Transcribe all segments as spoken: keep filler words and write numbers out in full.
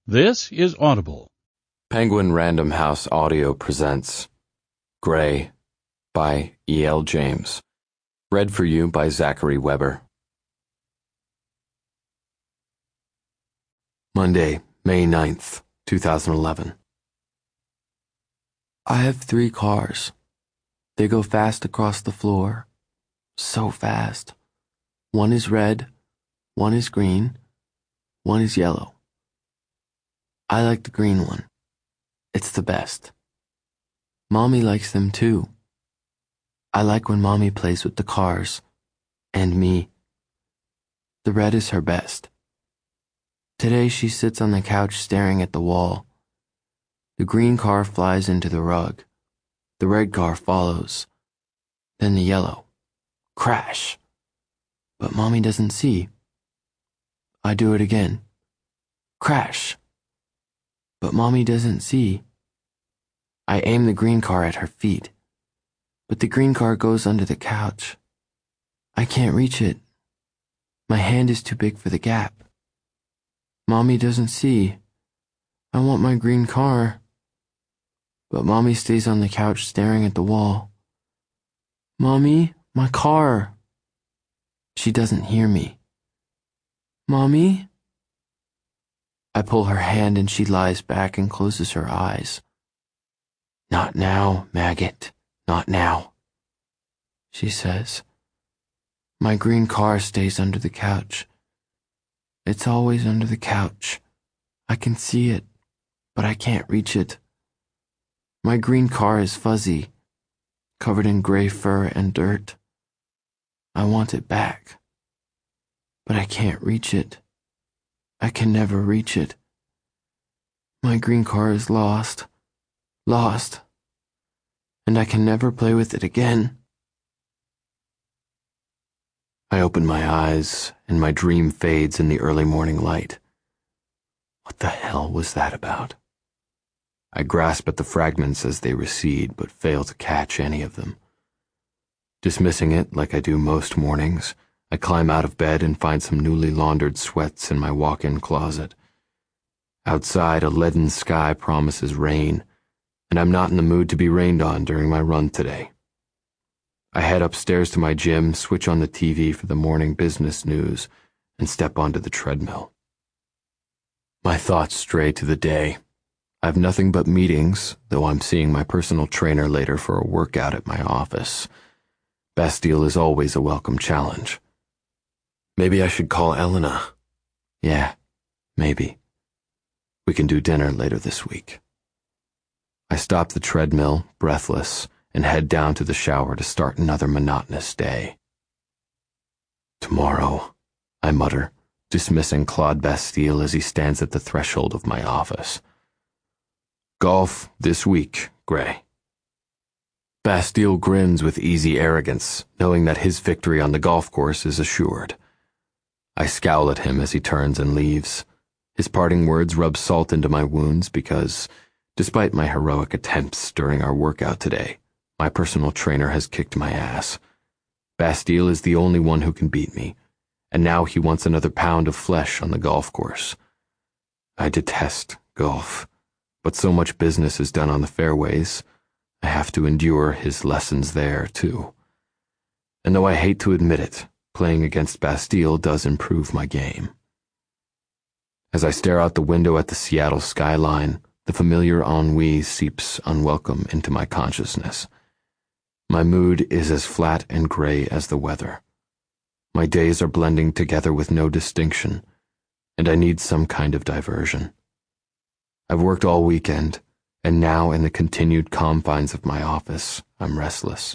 This is Audible. Penguin Random House Audio presents Gray by E L James. Read for you by Zachary Weber. Monday, May ninth, two thousand eleven. I have three cars. They go fast across the floor. So fast. One is red, one is green, one is yellow. I like the green one. It's the best. Mommy likes them too. I like when Mommy plays with the cars. And me. The red is her best. Today she sits on the couch staring at the wall. The green car flies into the rug. The red car follows. Then the yellow. Crash. But Mommy doesn't see. I do it again. Crash. But Mommy doesn't see. I aim the green car at her feet, but the green car goes under the couch. I can't reach it. My hand is too big for the gap. Mommy doesn't see. I want my green car. But Mommy stays on the couch staring at the wall. Mommy, my car. She doesn't hear me. Mommy? I pull her hand and she lies back and closes her eyes. Not now, maggot, not now, she says. My green car stays under the couch. It's always under the couch. I can see it, but I can't reach it. My green car is fuzzy, covered in gray fur and dirt. I want it back, but I can't reach it. I can never reach it. My green car is lost, lost, and I can never play with it again. I open my eyes, and my dream fades in the early morning light. What the hell was that about? I grasp at the fragments as they recede, but fail to catch any of them. Dismissing it like I do most mornings, I climb out of bed and find some newly laundered sweats in my walk-in closet. Outside, a leaden sky promises rain, and I'm not in the mood to be rained on during my run today. I head upstairs to my gym, switch on the T V for the morning business news, and step onto the treadmill. My thoughts stray to the day. I have nothing but meetings, though I'm seeing my personal trainer later for a workout at my office. Bastille is always a welcome challenge. Maybe I should call Elena. Yeah, maybe. We can do dinner later this week. I stop the treadmill, breathless, and head down to the shower to start another monotonous day. Tomorrow, I mutter, dismissing Claude Bastille as he stands at the threshold of my office. Golf this week, Gray. Bastille grins with easy arrogance, knowing that his victory on the golf course is assured. I scowl at him as he turns and leaves. His parting words rub salt into my wounds because, despite my heroic attempts during our workout today, my personal trainer has kicked my ass. Bastille is the only one who can beat me, and now he wants another pound of flesh on the golf course. I detest golf, but so much business is done on the fairways, I have to endure his lessons there, too. And though I hate to admit it, playing against Bastille does improve my game. As I stare out the window at the Seattle skyline, the familiar ennui seeps unwelcome into my consciousness. My mood is as flat and gray as the weather. My days are blending together with no distinction, and I need some kind of diversion. I've worked all weekend, and now in the continued confines of my office, I'm restless.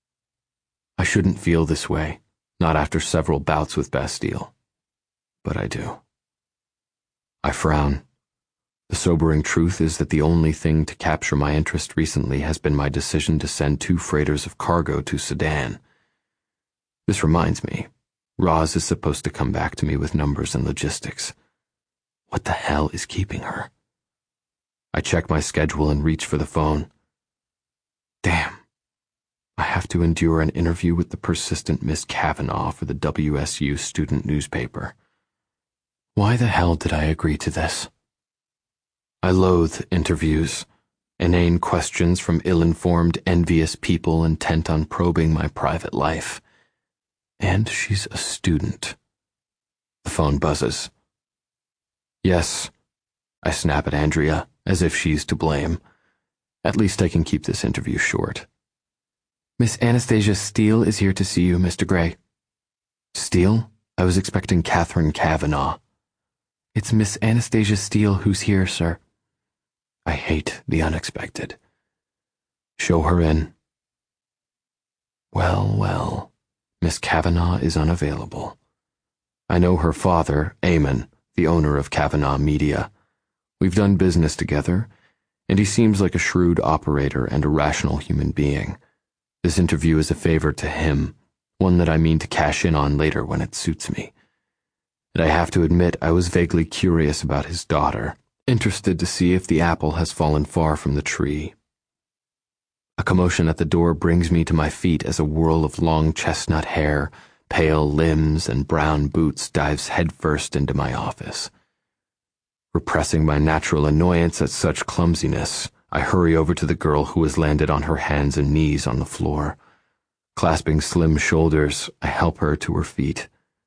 I shouldn't feel this way. Not after several bouts with Bastille. But I do. I frown. The sobering truth is that the only thing to capture my interest recently has been my decision to send two freighters of cargo to Sudan. This reminds me, Roz is supposed to come back to me with numbers and logistics. What the hell is keeping her? I check my schedule and reach for the phone. Damn. I have to endure an interview with the persistent Miss Kavanaugh for the W S U student newspaper. Why the hell did I agree to this? I loathe interviews, inane questions from ill-informed, envious people intent on probing my private life. And she's a student. The phone buzzes. Yes, I snap at Andrea, as if she's to blame. At least I can keep this interview short. Miss Anastasia Steele is here to see you, Mister Gray. Steele? I was expecting Catherine Kavanaugh. It's Miss Anastasia Steele who's here, sir. I hate the unexpected. Show her in. Well, well, Miss Kavanaugh is unavailable. I know her father, Eamon, the owner of Kavanaugh Media. We've done business together, and he seems like a shrewd operator and a rational human being. This interview is a favor to him, one that I mean to cash in on later when it suits me. And I have to admit I was vaguely curious about his daughter, interested to see if the apple has fallen far from the tree. A commotion at the door brings me to my feet as a whirl of long chestnut hair, pale limbs, and brown boots dives headfirst into my office. Repressing my natural annoyance at such clumsiness, I hurry over to the girl who has landed on her hands and knees on the floor. Clasping slim shoulders, I help her to her feet.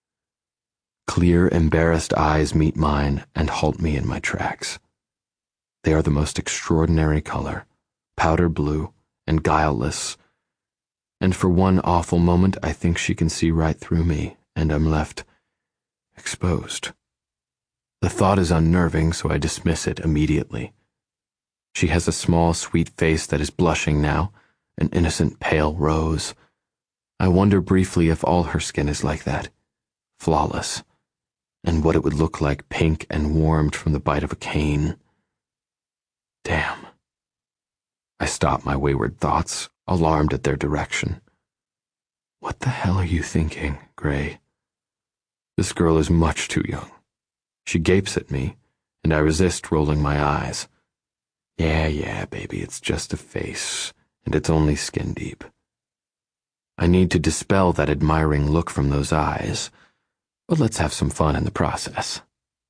Clear, embarrassed eyes meet mine and halt me in my tracks. They are the most extraordinary color, powder blue and guileless, and for one awful moment I think she can see right through me, and I'm left exposed. The thought is unnerving, so I dismiss it immediately. She has a small, sweet face that is blushing now, an innocent pale rose. I wonder briefly if all her skin is like that, flawless, and what it would look like pink and warmed from the bite of a cane. Damn. I stop my wayward thoughts, alarmed at their direction. What the hell are you thinking, Gray? This girl is much too young. She gapes at me, and I resist rolling my eyes. Yeah, yeah, baby, it's just a face, and it's only skin deep. I need to dispel that admiring look from those eyes, but let's have some fun in the process.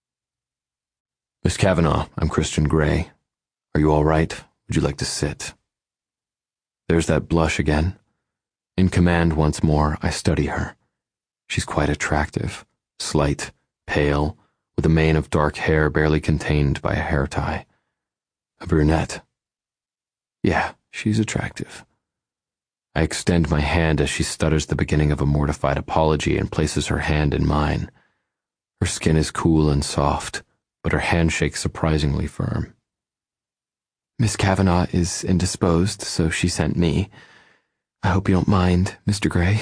Miss Kavanaugh, I'm Christian Gray. Are you all right? Would you like to sit? There's that blush again. In command once more, I study her. She's quite attractive, slight, pale, with a mane of dark hair barely contained by a hair tie. A brunette. Yeah, she's attractive. I extend my hand as she stutters the beginning of a mortified apology and places her hand in mine. Her skin is cool and soft, but her handshake surprisingly firm. Miss Kavanaugh is indisposed, so she sent me. I hope you don't mind, Mister Gray.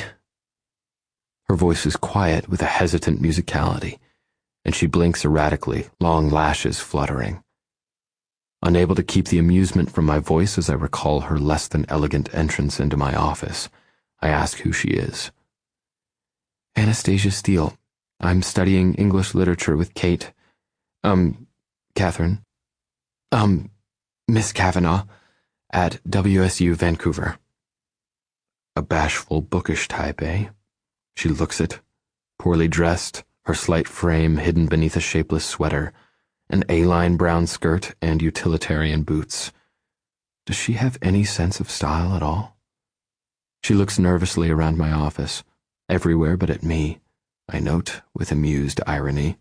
Her voice is quiet with a hesitant musicality, and she blinks erratically, long lashes fluttering. Unable to keep the amusement from my voice as I recall her less than elegant entrance into my office, I ask who she is. Anastasia Steele. I'm studying English literature with Kate. Um, Catherine. Um, Miss Kavanaugh at W S U Vancouver. A bashful, bookish type, eh? She looks it. Poorly dressed, her slight frame hidden beneath a shapeless sweater, an A-line brown skirt, and utilitarian boots. Does she have any sense of style at all? She looks nervously around my office, everywhere but at me, I note with amused irony.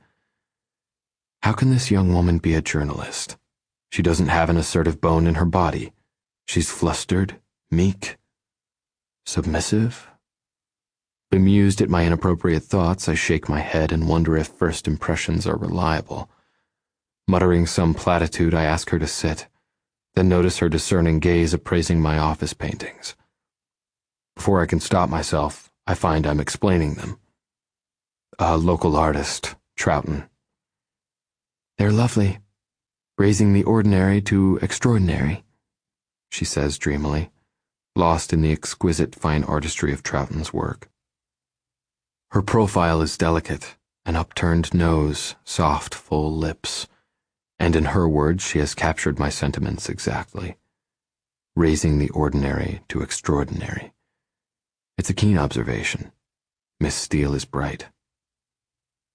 How can this young woman be a journalist? She doesn't have an assertive bone in her body. She's flustered, meek, submissive. Bemused at my inappropriate thoughts, I shake my head and wonder if first impressions are reliable. Muttering some platitude, I ask her to sit, then notice her discerning gaze appraising my office paintings. Before I can stop myself, I find I'm explaining them. A local artist, Troughton. They're lovely, raising the ordinary to extraordinary, she says dreamily, lost in the exquisite fine artistry of Troughton's work. Her profile is delicate, an upturned nose, soft, full lips. And in her words, she has captured my sentiments exactly. Raising the ordinary to extraordinary. It's a keen observation. Miss Steele is bright.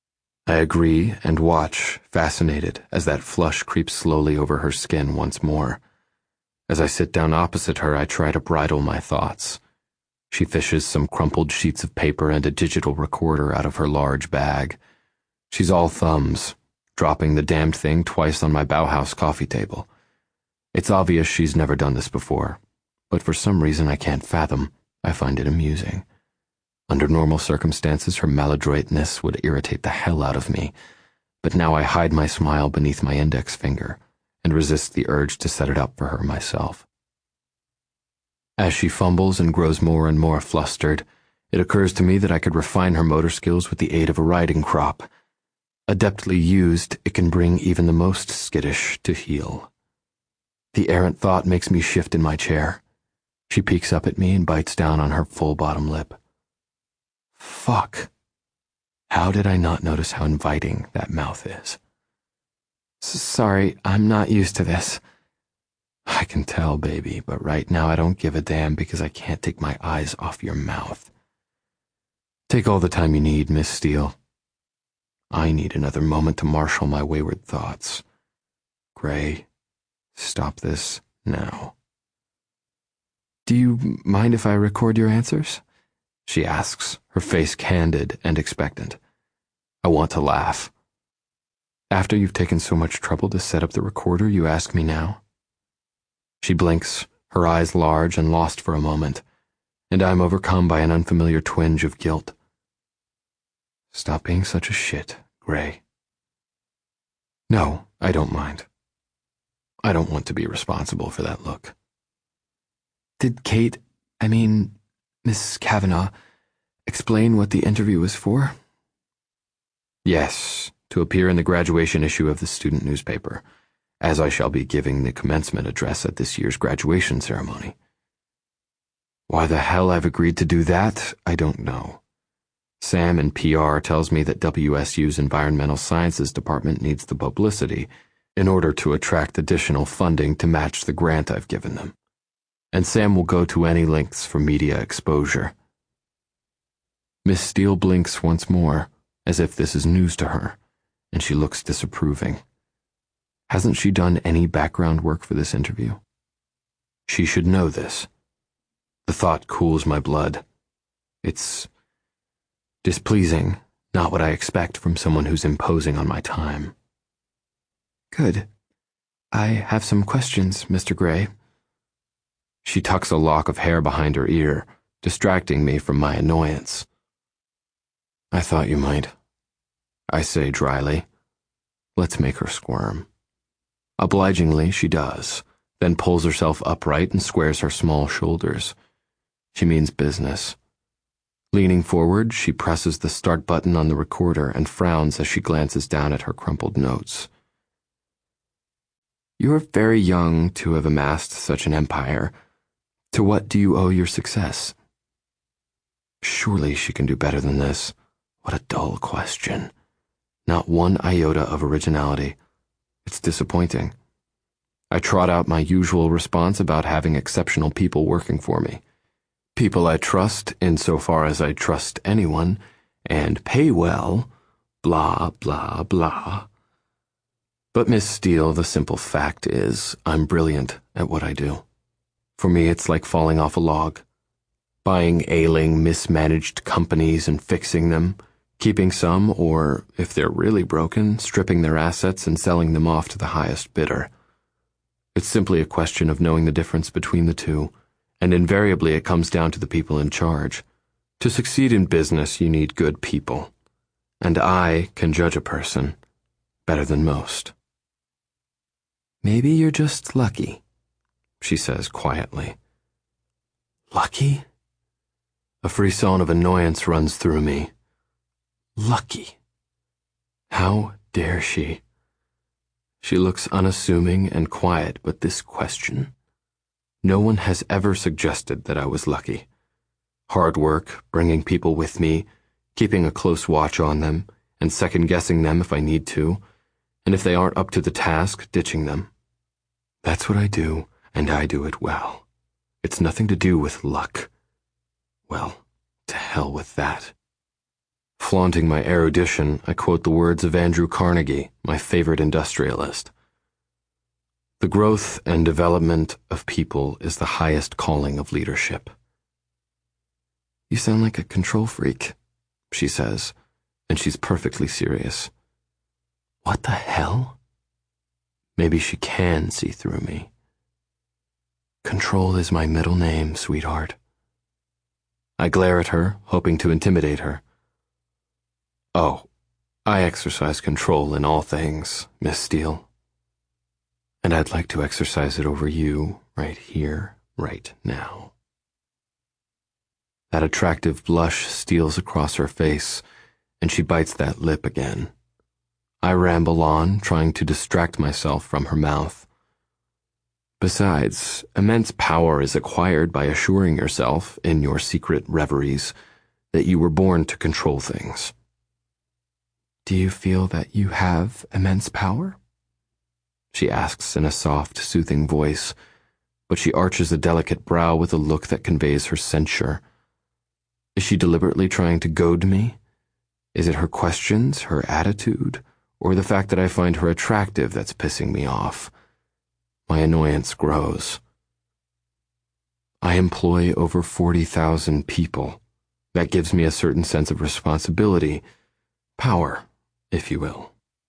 I agree and watch, fascinated, as that flush creeps slowly over her skin once more. As I sit down opposite her, I try to bridle my thoughts. She fishes some crumpled sheets of paper and a digital recorder out of her large bag. She's all thumbs, dropping the damned thing twice on my Bauhaus coffee table. It's obvious she's never done this before, but for some reason I can't fathom, I find it amusing. Under normal circumstances, her maladroitness would irritate the hell out of me, but now I hide my smile beneath my index finger and resist the urge to set it up for her myself. As she fumbles and grows more and more flustered, it occurs to me that I could refine her motor skills with the aid of a riding crop. Adeptly used, it can bring even the most skittish to heel. The errant thought makes me shift in my chair. She peeks up at me and bites down on her full bottom lip. Fuck. How did I not notice how inviting that mouth is? Sorry, I'm not used to this. I can tell, baby, but right now I don't give a damn because I can't take my eyes off your mouth. Take all the time you need, Miss Steele. I need another moment to marshal my wayward thoughts. Gray, stop this now. Do you mind if I record your answers? She asks, her face candid and expectant. I want to laugh. After you've taken so much trouble to set up the recorder, you ask me now? She blinks, her eyes large and lost for a moment, and I'm overcome by an unfamiliar twinge of guilt. Stop being such a shit, Gray. No, I don't mind. I don't want to be responsible for that look. Did Kate, I mean, Miss Kavanaugh, explain what the interview was for? Yes, to appear in the graduation issue of the student newspaper, as I shall be giving the commencement address at this year's graduation ceremony. Why the hell I've agreed to do that, I don't know. Sam in P R tells me that W S U's Environmental Sciences Department needs the publicity in order to attract additional funding to match the grant I've given them. And Sam will go to any lengths for media exposure. Miss Steele blinks once more, as if this is news to her, and she looks disapproving. Hasn't she done any background work for this interview? She should know this. The thought cools my blood. It's displeasing, not what I expect from someone who's imposing on my time. Good. I have some questions, Mister Gray. She tucks a lock of hair behind her ear, distracting me from my annoyance. I thought you might. I say dryly. Let's make her squirm. Obligingly, she does, then pulls herself upright and squares her small shoulders. She means business. Leaning forward, she presses the start button on the recorder and frowns as she glances down at her crumpled notes. You are very young to have amassed such an empire. To what do you owe your success? Surely she can do better than this. What a dull question. Not one iota of originality. It's disappointing. I trot out my usual response about having exceptional people working for me. People I trust insofar as I trust anyone, and pay well, blah, blah, blah. But Miss Steele, the simple fact is, I'm brilliant at what I do. For me, it's like falling off a log. Buying ailing, mismanaged companies and fixing them, keeping some, or, if they're really broken, stripping their assets and selling them off to the highest bidder. It's simply a question of knowing the difference between the two, and invariably it comes down to the people in charge. To succeed in business, you need good people. And I can judge a person better than most. Maybe you're just lucky, she says quietly. Lucky? A frisson of annoyance runs through me. Lucky. How dare she? She looks unassuming and quiet, but this question. No one has ever suggested that I was lucky. Hard work, bringing people with me, keeping a close watch on them, and second-guessing them if I need to, and if they aren't up to the task, ditching them. That's what I do, and I do it well. It's nothing to do with luck. Well, to hell with that. Flaunting my erudition, I quote the words of Andrew Carnegie, my favorite industrialist. The growth and development of people is the highest calling of leadership. You sound like a control freak, she says, and she's perfectly serious. What the hell? Maybe she can see through me. Control is my middle name, sweetheart. I glare at her, hoping to intimidate her. Oh, I exercise control in all things, Miss Steele. And I'd like to exercise it over you right here, right now. That attractive blush steals across her face, and she bites that lip again. I ramble on, trying to distract myself from her mouth. Besides, immense power is acquired by assuring yourself, in your secret reveries, that you were born to control things. Do you feel that you have immense power? She asks in a soft, soothing voice, but she arches a delicate brow with a look that conveys her censure. Is she deliberately trying to goad me? Is it her questions, her attitude, or the fact that I find her attractive that's pissing me off? My annoyance grows. I employ over forty thousand people. That gives me a certain sense of responsibility, power, if you will.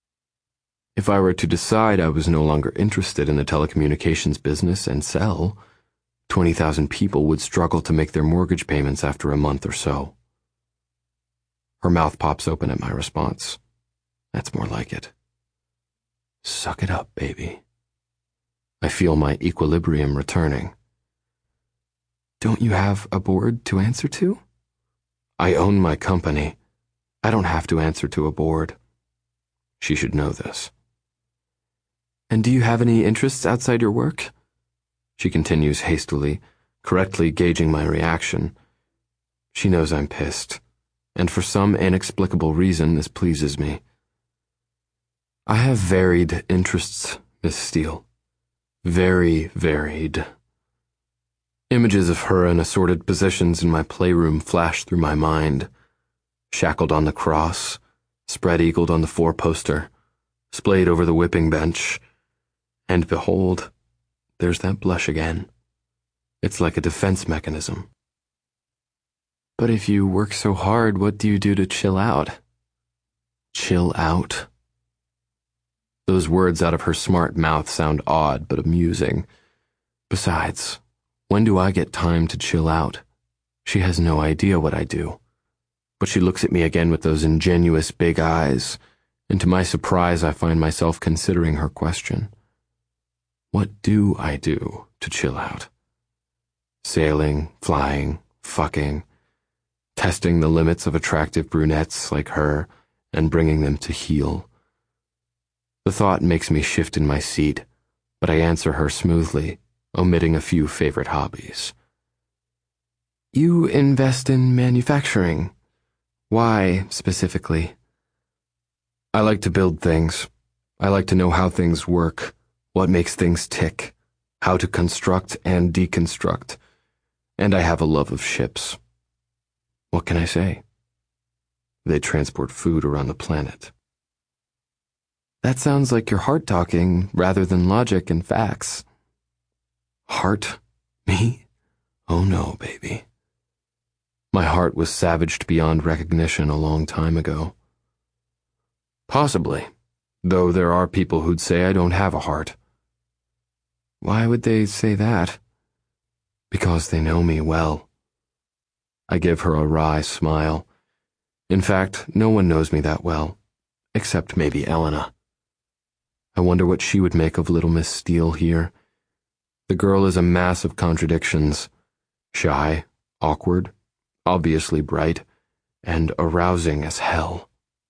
If I were to decide I was no longer interested in the telecommunications business and sell, twenty thousand people would struggle to make their mortgage payments after a month or so. Her mouth pops open at my response. That's more like it. Suck it up, baby. I feel my equilibrium returning. Don't you have a board to answer to? I own my company. I don't have to answer to a board. She should know this. And do you have any interests outside your work? She continues hastily, correctly gauging my reaction. She knows I'm pissed, and for some inexplicable reason this pleases me. I have varied interests, Miss Steele. Very varied. Images of her in assorted positions in my playroom flash through my mind. Shackled on the cross, spread-eagled on the four-poster, splayed over the whipping bench, and behold, there's that blush again. It's like a defense mechanism. But if you work so hard, what do you do to chill out? Chill out? Those words out of her smart mouth sound odd but amusing. Besides, when do I get time to chill out? She has no idea what I do. But she looks at me again with those ingenuous big eyes, and to my surprise I find myself considering her question. What do I do to chill out? Sailing, flying, fucking, testing the limits of attractive brunettes like her and bringing them to heel. The thought makes me shift in my seat, but I answer her smoothly, omitting a few favorite hobbies. You invest in manufacturing. Why, specifically? I like to build things. I like to know how things work, what makes things tick, how to construct and deconstruct, and I have a love of ships. What can I say? They transport food around the planet. That sounds like your heart talking rather than logic and facts. Heart? Me? Oh no, baby. My heart was savaged beyond recognition a long time ago. Possibly, though there are people who'd say I don't have a heart. Why would they say that? Because they know me well. I give her a wry smile. In fact, no one knows me that well, except maybe Elena. I wonder what she would make of little Miss Steele here. The girl is a mass of contradictions. Shy, awkward, obviously bright, and arousing as hell.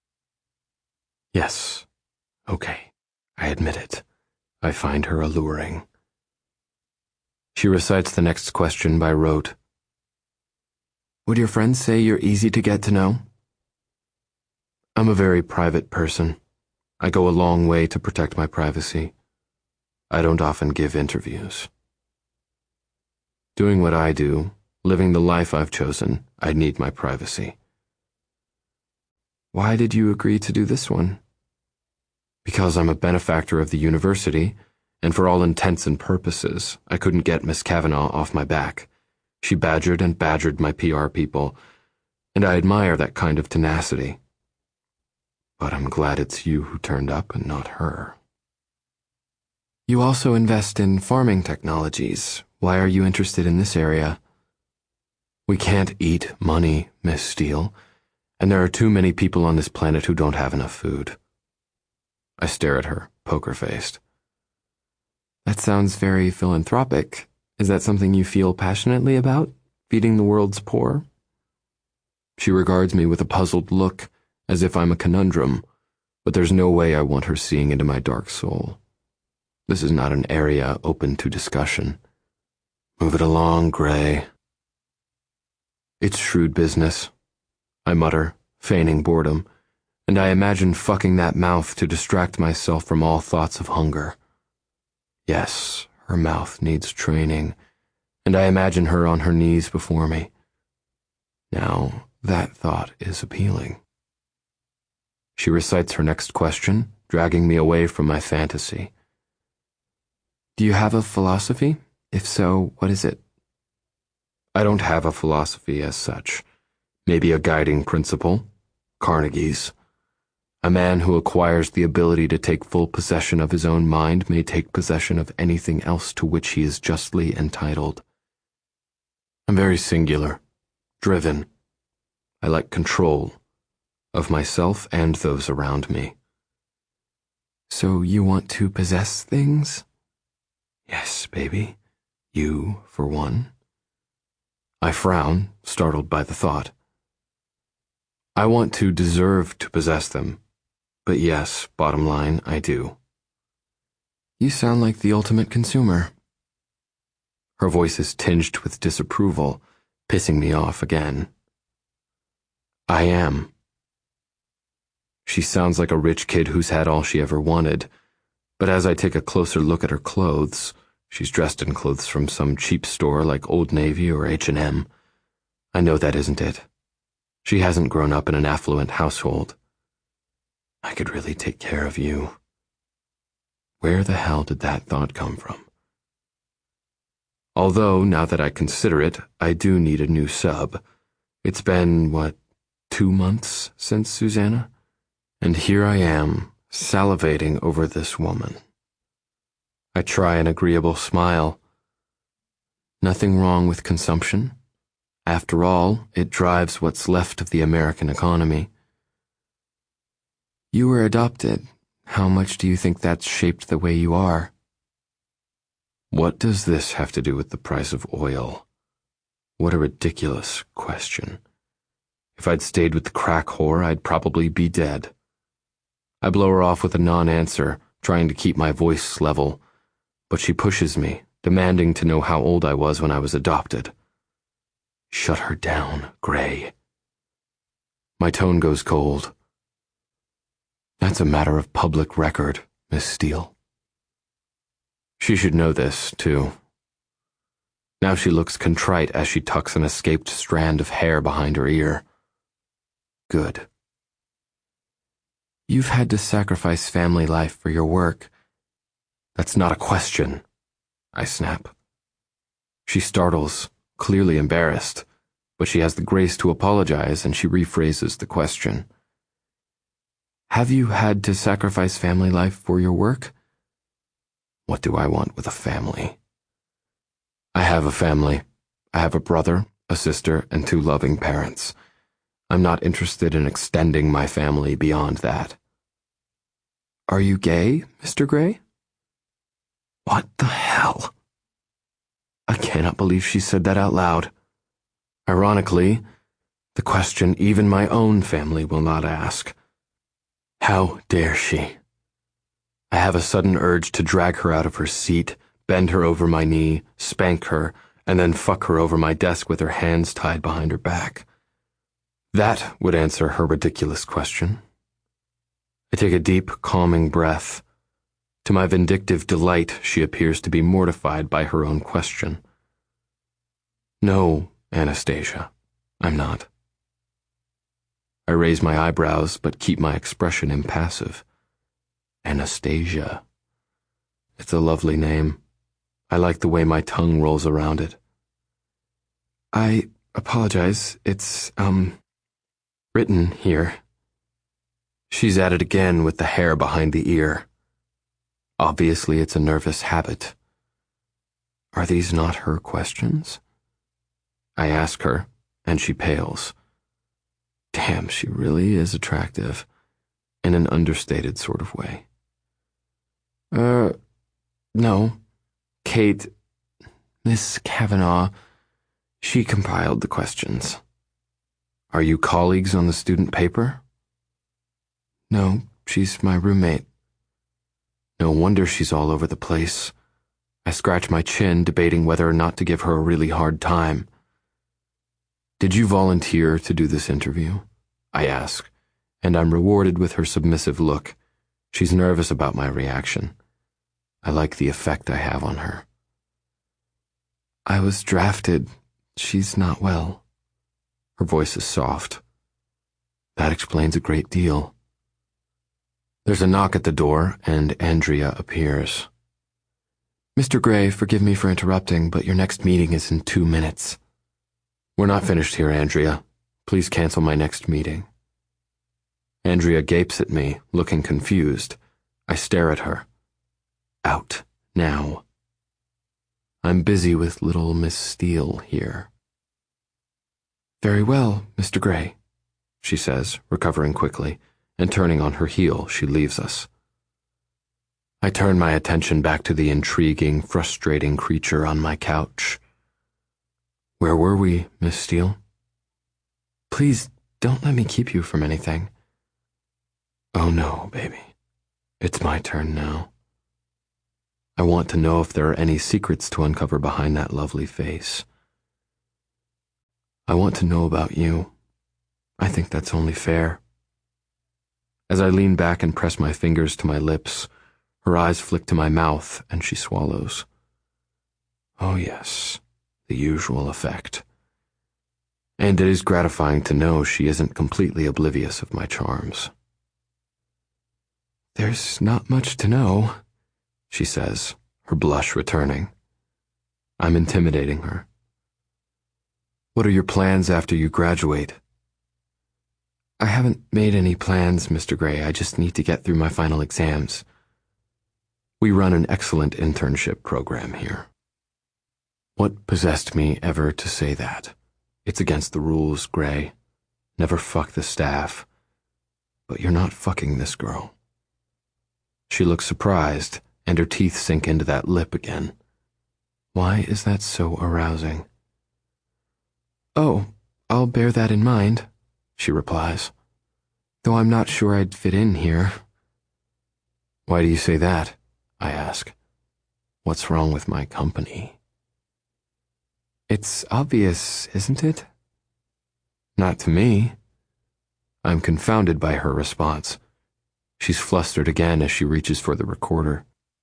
Yes, okay, I admit it. I find her alluring. She recites the next question by rote. Would your friends say you're easy to get to know? I'm a very private person. I go a long way to protect my privacy. I don't often give interviews. Doing what I do, living the life I've chosen, I need my privacy. Why did you agree to do this one? Because I'm a benefactor of the university, and for all intents and purposes, I couldn't get Miss Kavanaugh off my back. She badgered and badgered my P R people, and I admire that kind of tenacity. But I'm glad it's you who turned up and not her. You also invest in farming technologies. Why are you interested in this area? We can't eat money, Miss Steele, and there are too many people on this planet who don't have enough food. I stare at her, poker-faced. That sounds very philanthropic. Is that something you feel passionately about, feeding the world's poor? She regards me with a puzzled look, as if I'm a conundrum, but there's no way I want her seeing into my dark soul. This is not an area open to discussion. Move it along, Gray. It's shrewd business, I mutter, feigning boredom, and I imagine fucking that mouth to distract myself from all thoughts of hunger. Yes, her mouth needs training, and I imagine her on her knees before me. Now, that thought is appealing. She recites her next question, dragging me away from my fantasy. Do you have a philosophy? If so, what is it? I don't have a philosophy as such. Maybe a guiding principle. Carnegie's. A man who acquires the ability to take full possession of his own mind may take possession of anything else to which he is justly entitled. I'm very singular, driven. I like control of myself and those around me. So you want to possess things? Yes, baby. You, for one. I frown, startled by the thought. I want to deserve to possess them, but yes, bottom line, I do. You sound like the ultimate consumer. Her voice is tinged with disapproval, pissing me off again. I am. She sounds like a rich kid who's had all she ever wanted, but as I take a closer look at her clothes, she's dressed in clothes from some cheap store like Old Navy or H and M. I know that isn't it. She hasn't grown up in an affluent household. I could really take care of you. Where the hell did that thought come from? Although, now that I consider it, I do need a new sub. It's been, what, two months since Susanna? And here I am, salivating over this woman. I try an agreeable smile. Nothing wrong with consumption. After all, it drives what's left of the American economy. You were adopted. How much do you think that's shaped the way you are? What does this have to do with the price of oil? What a ridiculous question. If I'd stayed with the crack whore, I'd probably be dead. I blow her off with a non-answer, trying to keep my voice level, but she pushes me, demanding to know how old I was when I was adopted. Shut her down, Gray. My tone goes cold. That's a matter of public record, Miss Steele. She should know this, too. Now she looks contrite as she tucks an escaped strand of hair behind her ear. Good. You've had to sacrifice family life for your work. That's not a question, I snap. She startles, clearly embarrassed, but she has the grace to apologize and she rephrases the question. Have you had to sacrifice family life for your work? What do I want with a family? I have a family. I have a brother, a sister, and two loving parents. I'm not interested in extending my family beyond that. Are you gay, Mister Gray? What the hell? I cannot believe she said that out loud. Ironically, the question even my own family will not ask. How dare she? I have a sudden urge to drag her out of her seat, bend her over my knee, spank her, and then fuck her over my desk with her hands tied behind her back. That would answer her ridiculous question. I take a deep, calming breath. To my vindictive delight, she appears to be mortified by her own question. No, Anastasia, I'm not. I raise my eyebrows but keep my expression impassive. Anastasia. It's a lovely name. I like the way my tongue rolls around it. I apologize. It's, um, written here. She's at it again with the hair behind the ear. Obviously, it's a nervous habit. Are these not her questions? I ask her, and she pales. Damn, she really is attractive, in an understated sort of way. Uh, no. Kate, Miss Kavanaugh, she compiled the questions. Are you colleagues on the student paper? No, she's my roommate. No wonder she's all over the place. I scratch my chin, debating whether or not to give her a really hard time. Did you volunteer to do this interview? I ask, and I'm rewarded with her submissive look. She's nervous about my reaction. I like the effect I have on her. I was drafted. She's not well. Her voice is soft. That explains a great deal. There's a knock at the door, and Andrea appears. Mister Gray, forgive me for interrupting, but your next meeting is in two minutes. We're not finished here, Andrea. Please cancel my next meeting. Andrea gapes at me, looking confused. I stare at her. Out, now. I'm busy with little Miss Steele here. Very well, Mister Gray, she says, recovering quickly, and turning on her heel, she leaves us. I turn my attention back to the intriguing, frustrating creature on my couch. Where were we, Miss Steele? Please, don't let me keep you from anything. Oh no, baby. It's my turn now. I want to know if there are any secrets to uncover behind that lovely face. I want to know about you. I think that's only fair. As I lean back and press my fingers to my lips, her eyes flick to my mouth, and she swallows. Oh yes, the usual effect. And it is gratifying to know she isn't completely oblivious of my charms. There's not much to know, she says, her blush returning. I'm intimidating her. What are your plans after you graduate? I haven't made any plans, Mister Gray. I just need to get through my final exams. We run an excellent internship program here. What possessed me ever to say that? It's against the rules, Gray. Never fuck the staff. But you're not fucking this girl. She looks surprised, and her teeth sink into that lip again. Why is that so arousing? Oh, I'll bear that in mind, she replies. Though I'm not sure I'd fit in here. Why do you say that? I ask. What's wrong with my company? It's obvious, isn't it? Not to me. I'm confounded by her response. She's flustered again as she reaches for the recorder.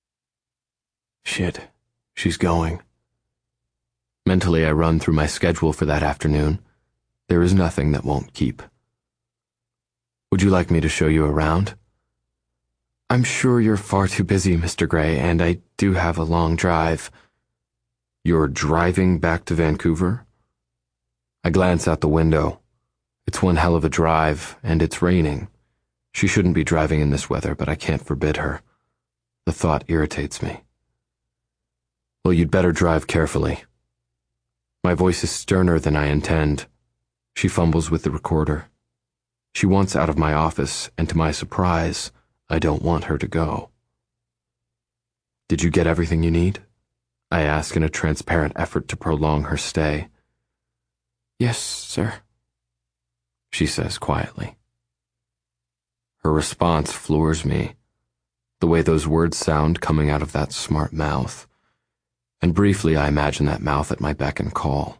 Shit, she's going. Mentally, I run through my schedule for that afternoon. There is nothing that won't keep. Would you like me to show you around? I'm sure you're far too busy, Mister Gray, and I do have a long drive. You're driving back to Vancouver? I glance out the window. It's one hell of a drive, and it's raining. She shouldn't be driving in this weather, but I can't forbid her. The thought irritates me. Well, you'd better drive carefully. My voice is sterner than I intend. She fumbles with the recorder. She wants out of my office, and to my surprise, I don't want her to go. Did you get everything you need? I ask in a transparent effort to prolong her stay. Yes, sir, she says quietly. Her response floors me, the way those words sound coming out of that smart mouth, and briefly I imagine that mouth at my beck and call.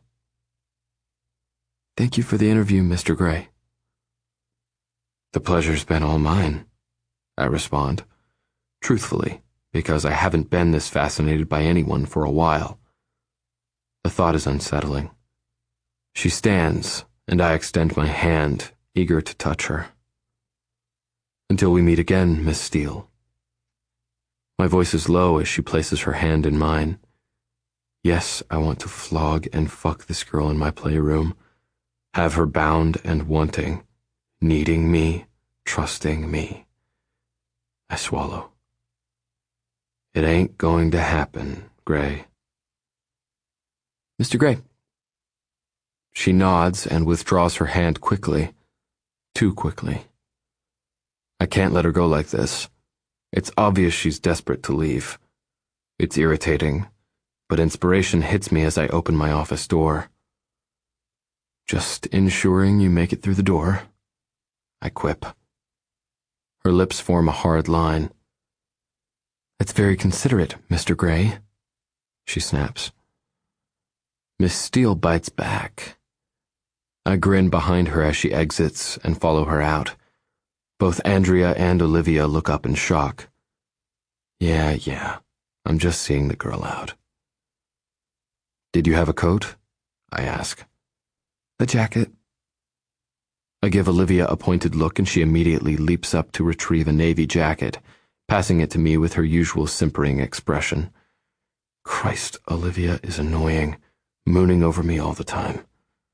Thank you for the interview, Mister Gray. The pleasure's been all mine, I respond, truthfully, because I haven't been this fascinated by anyone for a while. The thought is unsettling. She stands, and I extend my hand, eager to touch her. Until we meet again, Miss Steele. My voice is low as she places her hand in mine. Yes, I want to flog and fuck this girl in my playroom, have her bound and wanting, needing me, trusting me. I swallow. It ain't going to happen, Gray. Mister Gray. She nods and withdraws her hand quickly, too quickly. I can't let her go like this. It's obvious she's desperate to leave. It's irritating, but inspiration hits me as I open my office door. Just ensuring you make it through the door, I quip. Her lips form a hard line. That's very considerate, Mister Gray, she snaps. Miss Steele bites back. I grin behind her as she exits and follow her out. Both Andrea and Olivia look up in shock. Yeah, yeah, I'm just seeing the girl out. Did you have a coat? I ask. The jacket. I give Olivia a pointed look and she immediately leaps up to retrieve a navy jacket, passing it to me with her usual simpering expression. Christ, Olivia is annoying, mooning over me all the time.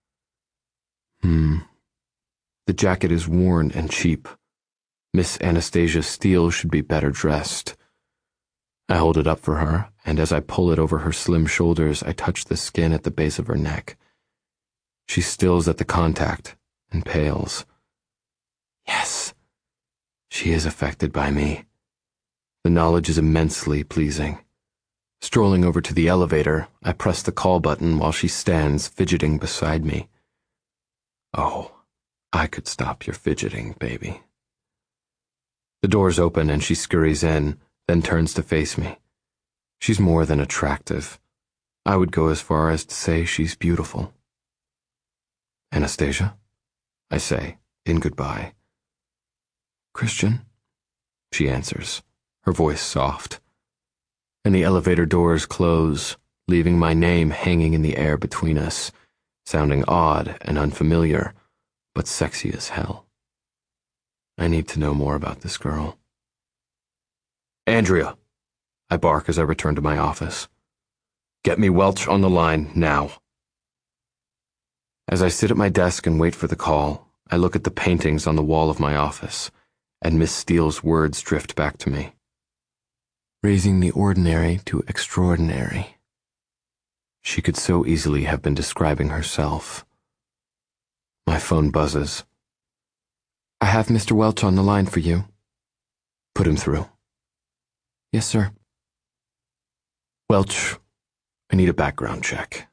Hmm. The jacket is worn and cheap. Miss Anastasia Steele should be better dressed. I hold it up for her, and as I pull it over her slim shoulders, I touch the skin at the base of her neck. She stills at the contact and pales. Yes, she is affected by me. The knowledge is immensely pleasing. Strolling over to the elevator, I press the call button while she stands fidgeting beside me. Oh, I could stop your fidgeting, baby. The doors open and she scurries in, then turns to face me. She's more than attractive. I would go as far as to say she's beautiful. Anastasia, I say, in goodbye. Christian, she answers, her voice soft. And the elevator doors close, leaving my name hanging in the air between us, sounding odd and unfamiliar, but sexy as hell. I need to know more about this girl. Andrea, I bark as I return to my office. Get me Welch on the line now. As I sit at my desk and wait for the call, I look at the paintings on the wall of my office, and Miss Steele's words drift back to me. Raising the ordinary to extraordinary. She could so easily have been describing herself. My phone buzzes. I have Mister Welch on the line for you. Put him through. Yes, sir. Welch, I need a background check.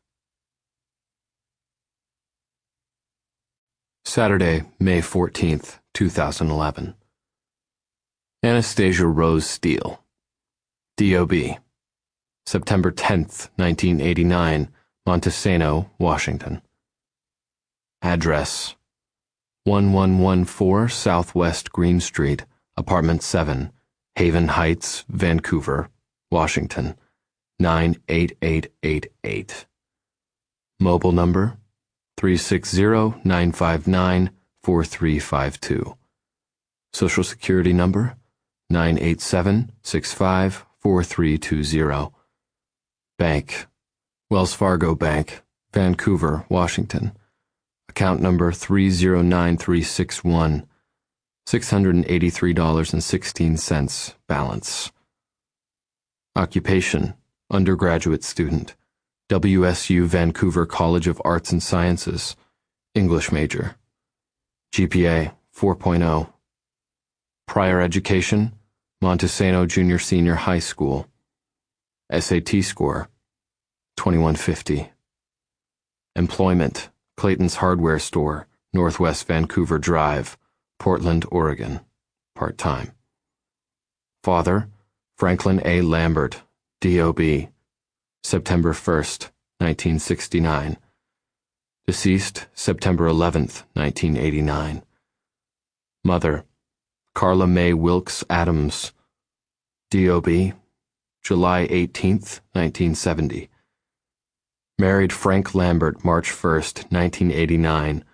Saturday, May fourteenth, two thousand eleven. Anastasia Rose Steele. D O B. September tenth, nineteen eighty-nine, Montesano, Washington. Address: one one one four Southwest Green Street, Apartment seven, Haven Heights, Vancouver, Washington, nine eight eight eight eight. Mobile number: three six zero, nine five nine, four three five two. Social Security number: nine eight seven, six five, four three two zero. Bank: Wells Fargo Bank, Vancouver, Washington. Account number three zero nine three six one. six hundred eighty-three dollars and sixteen cents balance. Occupation: undergraduate student. W S U Vancouver College of Arts and Sciences. English major. G P A four point oh. Prior education: Montesano Junior Senior High School. S A T score: twenty-one fifty. Employment: Clayton's Hardware Store, Northwest Vancouver Drive, Portland, Oregon. Part-time. Father: Franklin A. Lambert, D O B. September first, nineteen sixty-nine. Deceased September eleventh, nineteen eighty-nine. Mother: Carla Mae Wilkes Adams, D O B. July eighteenth, nineteen seventy. Married Frank Lambert March first, nineteen eighty-nine.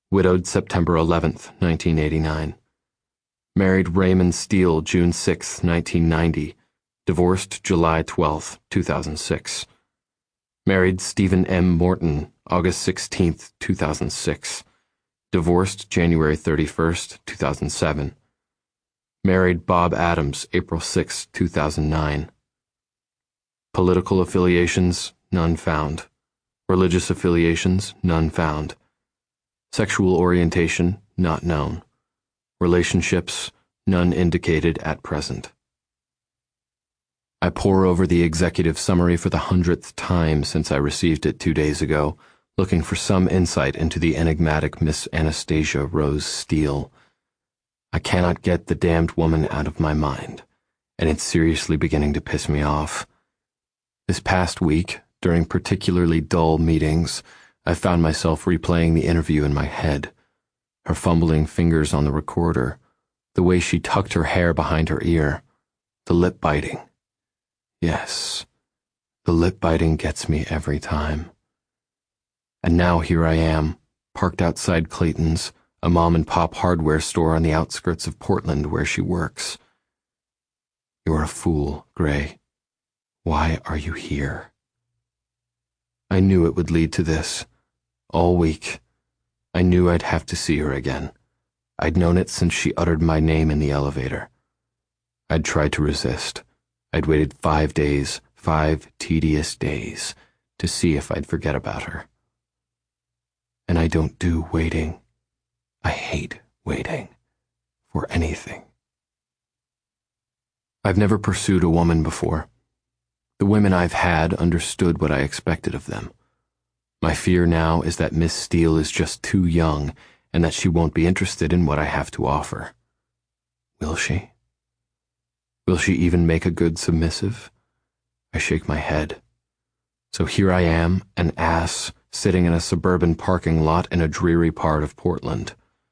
Widowed September eleventh, nineteen eighty-nine. Married Raymond Steele June sixth, nineteen ninety. Divorced July twelfth, two thousand six. Married Stephen M. Morton August sixteenth, two thousand six. Divorced January thirty-first, two thousand seven. Married Bob Adams April sixth, two thousand nine. Political affiliations, none found. Religious affiliations, none found. Sexual orientation, not known. Relationships, none indicated at present. I pore over the executive summary for the hundredth time since I received it two days ago, looking for some insight into the enigmatic Miss Anastasia Rose Steele. I cannot get the damned woman out of my mind, and it's seriously beginning to piss me off. This past week, during particularly dull meetings, I found myself replaying the interview in my head. Her fumbling fingers on the recorder, the way she tucked her hair behind her ear, the lip biting. Yes, the lip biting gets me every time. And now here I am, parked outside Clayton's, a mom-and-pop hardware store on the outskirts of Portland where she works. You're a fool, Gray. Why are you here? I knew it would lead to this. All week. I knew I'd have to see her again. I'd known it since she uttered my name in the elevator. I'd tried to resist. I'd waited five days, five tedious days, to see if I'd forget about her. And I don't do waiting. I hate waiting. For anything. I've never pursued a woman before. The women I've had understood what I expected of them. My fear now is that Miss Steele is just too young and that she won't be interested in what I have to offer. Will she? Will she even make a good submissive? I shake my head. So here I am, an ass, sitting in a suburban parking lot in a dreary part of Portland.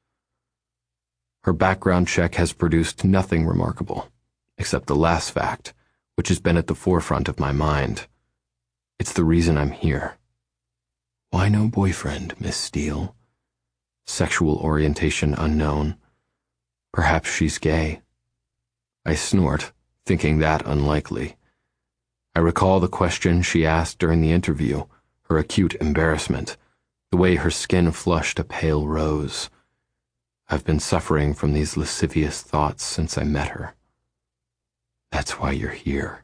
Her background check has produced nothing remarkable, except the last fact, which has been at the forefront of my mind. It's the reason I'm here. Why no boyfriend, Miss Steele? Sexual orientation unknown. Perhaps she's gay. I snort, thinking that unlikely. I recall the question she asked during the interview, her acute embarrassment, the way her skin flushed a pale rose. I've been suffering from these lascivious thoughts since I met her. That's why you're here.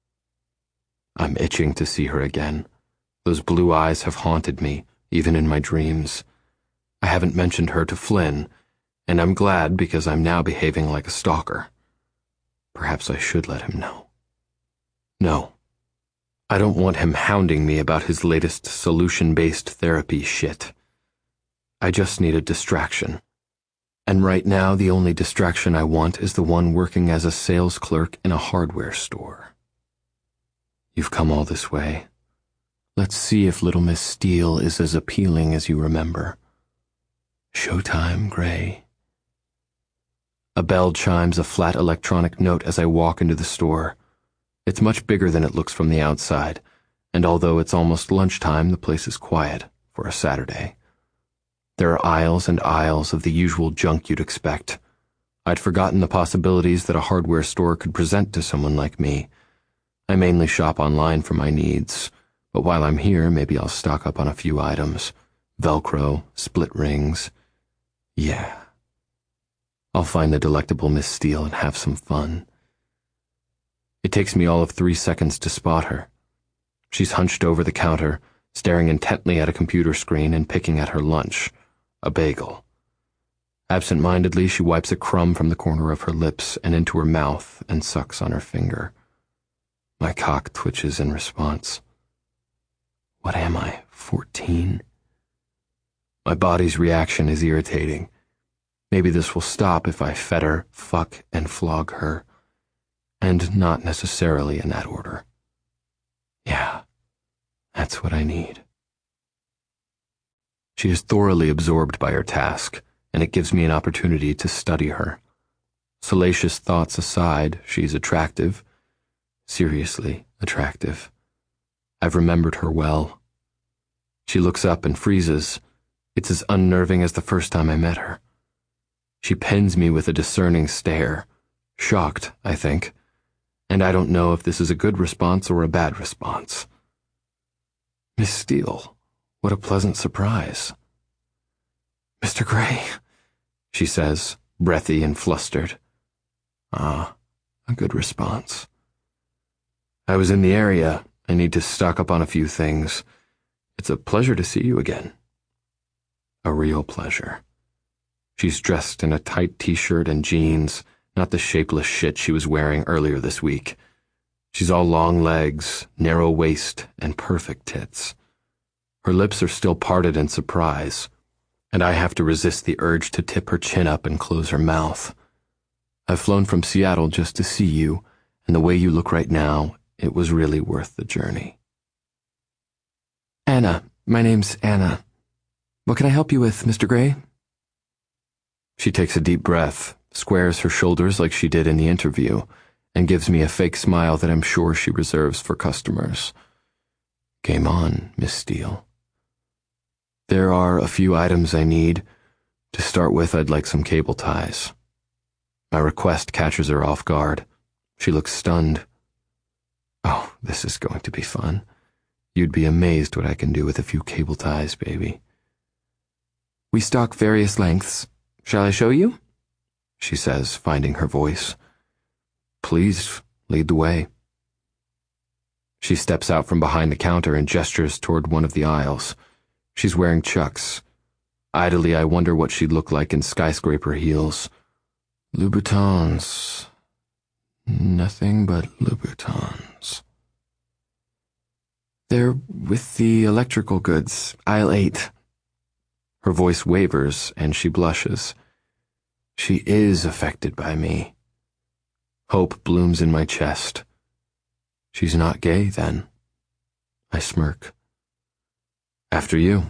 I'm itching to see her again. Those blue eyes have haunted me, even in my dreams. I haven't mentioned her to Flynn, and I'm glad because I'm now behaving like a stalker. Perhaps I should let him know. No. I don't want him hounding me about his latest solution-based therapy shit. I just need a distraction. And right now the only distraction I want is the one working as a sales clerk in a hardware store. You've come all this way. Let's see if little Miss Steele is as appealing as you remember. Showtime, Gray. A bell chimes a flat electronic note as I walk into the store. It's much bigger than it looks from the outside, and although it's almost lunchtime, the place is quiet for a Saturday. There are aisles and aisles of the usual junk you'd expect. I'd forgotten the possibilities that a hardware store could present to someone like me. I mainly shop online for my needs, but while I'm here, maybe I'll stock up on a few items. Velcro, split rings. Yeah. I'll find the delectable Miss Steele and have some fun. It takes me all of three seconds to spot her. She's hunched over the counter, staring intently at a computer screen and picking at her lunch, a bagel. Absent-mindedly, she wipes a crumb from the corner of her lips and into her mouth and sucks on her finger. My cock twitches in response. What am I, fourteen? My body's reaction is irritating. Maybe this will stop if I fed her, fuck, and flog her. And not necessarily in that order. Yeah, that's what I need. She is thoroughly absorbed by her task, and it gives me an opportunity to study her. Salacious thoughts aside, she's attractive. Seriously attractive. I've remembered her well. She looks up and freezes, It's as unnerving as the first time I met her. She pins me with a discerning stare, shocked, I think, and I don't know if this is a good response or a bad response. Miss Steele, what a pleasant surprise. Mister Gray, she says, breathy and flustered. Ah, a good response. I was in the area. I need to stock up on a few things. It's a pleasure to see you again. A real pleasure. She's dressed in a tight t-shirt and jeans, not the shapeless shit she was wearing earlier this week. She's all long legs, narrow waist, and perfect tits. Her lips are still parted in surprise, and I have to resist the urge to tip her chin up and close her mouth. I've flown from Seattle just to see you, and the way you look right now, it was really worth the journey. Anna, my name's Anna. What can I help you with, Mister Gray? She takes a deep breath, squares her shoulders like she did in the interview, and gives me a fake smile that I'm sure she reserves for customers. Game on, Miss Steele. There are a few items I need. To start with, I'd like some cable ties. My request catches her off guard. She looks stunned. Oh, this is going to be fun. You'd be amazed what I can do with a few cable ties, baby. We stock various lengths. Shall I show you? She says, finding her voice. Please, lead the way. She steps out from behind the counter and gestures toward one of the aisles. She's wearing Chucks. Idly, I wonder what she'd look like in skyscraper heels. Louboutins. Nothing but Louboutins. They're with the electrical goods, aisle eight. Her voice wavers, and she blushes. She is affected by me. Hope blooms in my chest. She's not gay, then. I smirk. After you.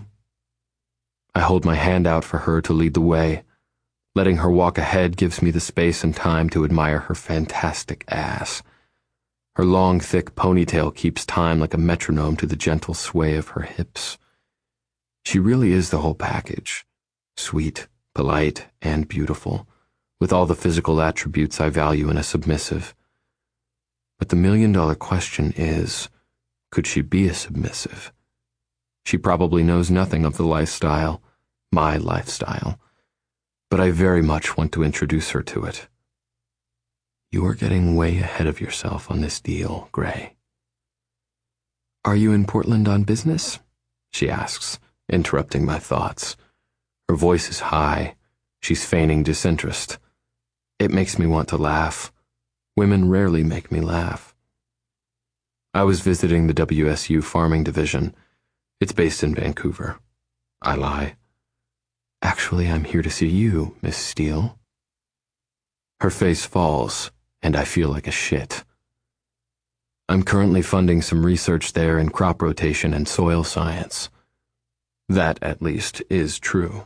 I hold my hand out for her to lead the way. Letting her walk ahead gives me the space and time to admire her fantastic ass. Her long, thick ponytail keeps time like a metronome to the gentle sway of her hips. She really is the whole package. Sweet, polite, and beautiful, with all the physical attributes I value in a submissive. But the million-dollar question is, could she be a submissive? She probably knows nothing of the lifestyle, my lifestyle, but I very much want to introduce her to it. You are getting way ahead of yourself on this deal, Gray. Are you in Portland on business? She asks, interrupting my thoughts. Her voice is high. She's feigning disinterest. It makes me want to laugh. Women rarely make me laugh. I was visiting the W S U farming division. It's based in Vancouver. I lie. Actually, I'm here to see you, Miss Steele. Her face falls, and I feel like a shit. I'm currently funding some research there in crop rotation and soil science. That, at least, is true.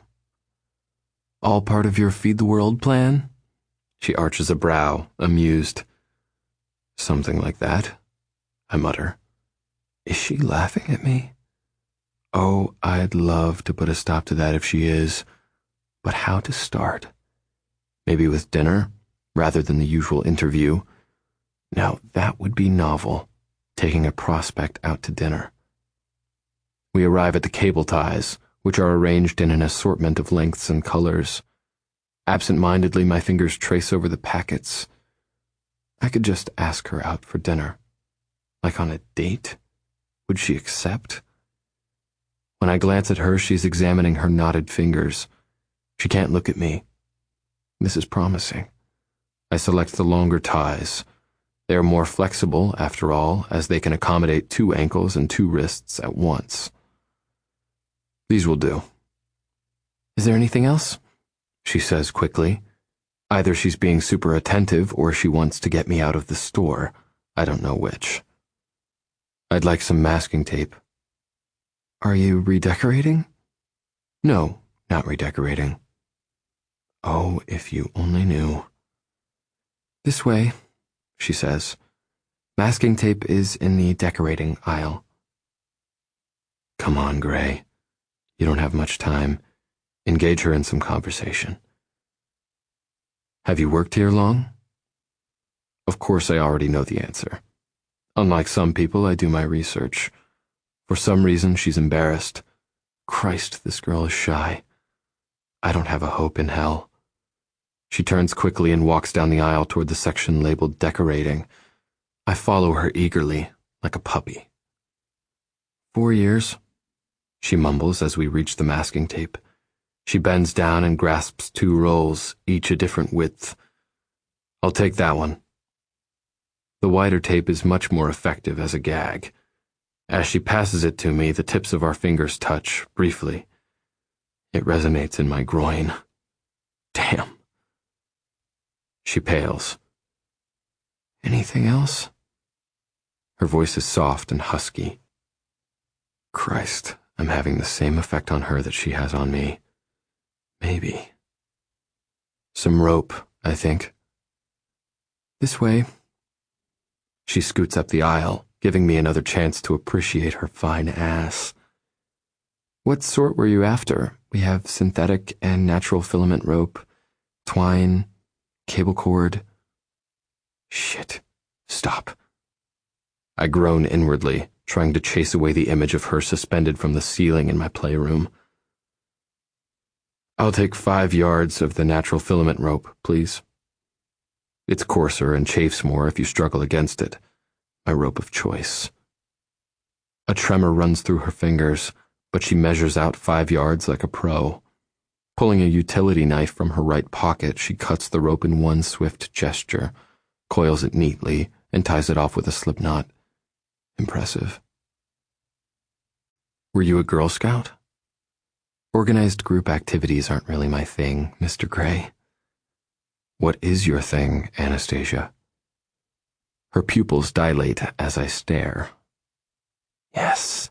All part of your Feed the World plan? She arches a brow, amused. Something like that, I mutter. Is she laughing at me? Oh, I'd love to put a stop to that if she is. But how to start? Maybe with dinner, rather than the usual interview. Now, that would be novel, taking a prospect out to dinner. We arrive at the cable ties, which are arranged in an assortment of lengths and colors. Absent-mindedly, my fingers trace over the packets. I could just ask her out for dinner. Like on a date? Would she accept? When I glance at her, she's examining her knotted fingers. She can't look at me. This is promising. I select the longer ties. They are more flexible, after all, as they can accommodate two ankles and two wrists at once. These will do. Is there anything else? She says quickly. Either she's being super attentive or she wants to get me out of the store. I don't know which. I'd like some masking tape. Are you redecorating? No, not redecorating. Oh, if you only knew. This way, she says. Masking tape is in the decorating aisle. Come on, Gray. You don't have much time. Engage her in some conversation. Have you worked here long? Of course I already know the answer. Unlike some people, I do my research. For some reason, she's embarrassed. Christ, this girl is shy. I don't have a hope in hell. She turns quickly and walks down the aisle toward the section labeled decorating. I follow her eagerly, like a puppy. Four years, she mumbles as we reach the masking tape. She bends down and grasps two rolls, each a different width. I'll take that one. The wider tape is much more effective as a gag. As she passes it to me, the tips of our fingers touch, briefly. It resonates in my groin. Damn. She pales. Anything else? Her voice is soft and husky. Christ, I'm having the same effect on her that she has on me. Maybe. Some rope, I think. This way. She scoots up the aisle, giving me another chance to appreciate her fine ass. What sort were you after? We have synthetic and natural filament rope, twine, cable cord. Shit. Stop. I groan inwardly, trying to chase away the image of her suspended from the ceiling in my playroom. I'll take five yards of the natural filament rope, please. It's coarser and chafes more if you struggle against it. My rope of choice. A tremor runs through her fingers, but she measures out five yards like a pro. Pulling a utility knife from her right pocket, she cuts the rope in one swift gesture, coils it neatly, and ties it off with a slip knot. Impressive. Were you a Girl Scout? Organized group activities aren't really my thing, Mister Gray. What is your thing, Anastasia? Her pupils dilate as I stare. Yes.